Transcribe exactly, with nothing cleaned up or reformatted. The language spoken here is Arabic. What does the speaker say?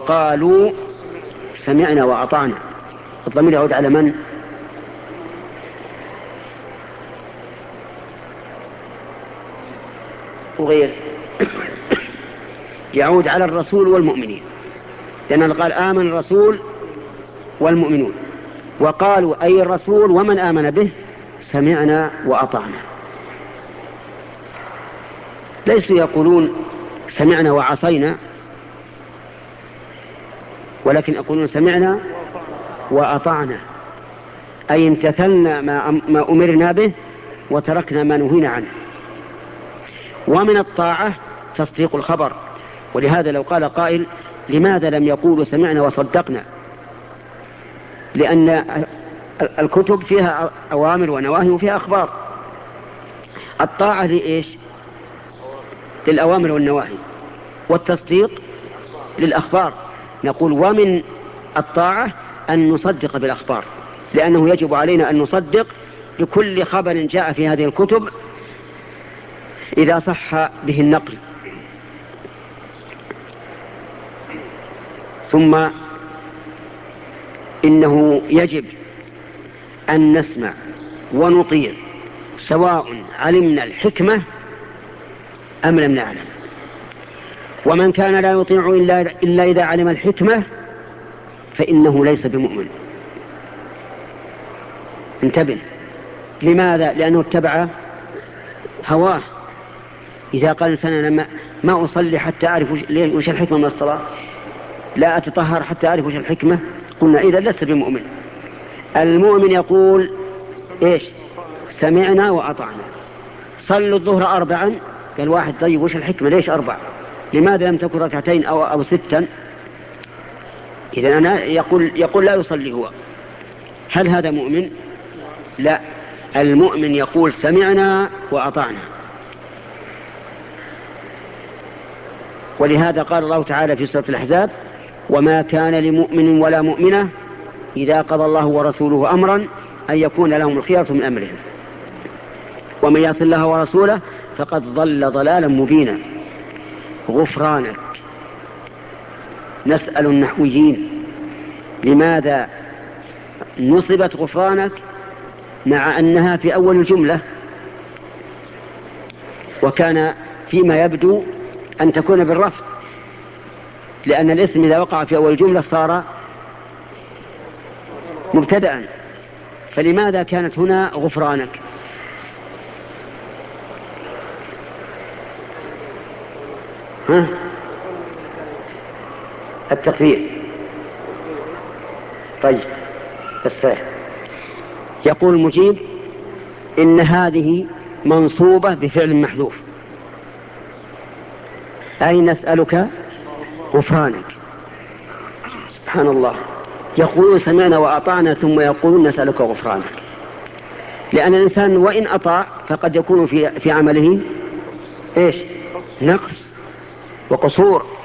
وقالوا سمعنا وأطعنا، الضمير يعود على من؟ وغير يعود على الرسول والمؤمنين، لأنه قال آمن الرسول والمؤمنون، وقالوا أي الرسول ومن آمن به سمعنا وأطعنا. ليسوا يقولون سمعنا وعصينا، ولكن يقولون سمعنا وأطعنا، أي امتثلنا ما أمرنا به وتركنا ما نهينا عنه. ومن الطاعة تصديق الخبر، ولهذا لو قال قائل لماذا لم يقولوا سمعنا وصدقنا؟ لأن الكتب فيها أوامر ونواهي وفيها أخبار. الطاعة لإيش؟ للأوامر والنواهي، والتصديق للأخبار. نقول ومن الطاعة أن نصدق بالأخبار، لأنه يجب علينا أن نصدق بكل خبر جاء في هذه الكتب إذا صح به النقل. ثم إنه يجب أن نسمع ونطيع سواء علمنا الحكمة أم لم نعلم. ومن كان لا يطيع إلا, إلا إذا علم الحكمة فإنه ليس بمؤمن. انتبه، لماذا؟ لأنه اتبع هواه. إذا قال إنسان أنا ما, ما أصلي حتى أعرف وش الحكمة من الصلاة، لا أتطهر حتى أعرف وش الحكمة، قلنا إذا لست بمؤمن. المؤمن يقول إيش؟ سمعنا وأطعنا. صلوا الظهر أربعا، قال واحد طيب وش الحكمة، ليش أربع؟ لماذا لم تكن ركعتين أو, أو ستا؟ إذا أنا يقول, يقول لا يصلي هو. هل هذا مؤمن؟ لا، المؤمن يقول سمعنا وأطعنا. ولهذا قال الله تعالى في سورة الأحزاب وما كان لمؤمن ولا مؤمنة إذا قضى الله ورسوله أمرا أن يكون لهم الخيرة من أمرهم ومن يعص الله ورسوله فقد ضل ضلالا مبينا. غفرانك. نسأل النحويين لماذا نصبت غفرانك مع أنها في أول الجملة، وكان فيما يبدو أن تكون بالرفع، لأن الاسم إذا وقع في أول الجملة صار مبتدأ، فلماذا كانت هنا غفرانك؟ ها؟ التقدير. طيب الصحيح. يقول المجيب إن هذه منصوبة بفعل محذوف، أي نسألك غفرانك. سبحان الله، يقولون سمعنا وأطعنا ثم يقولون نسألك غفرانك، لأن الإنسان وإن أطاع فقد يكون في, في عمله إيش؟ نقص وقصور.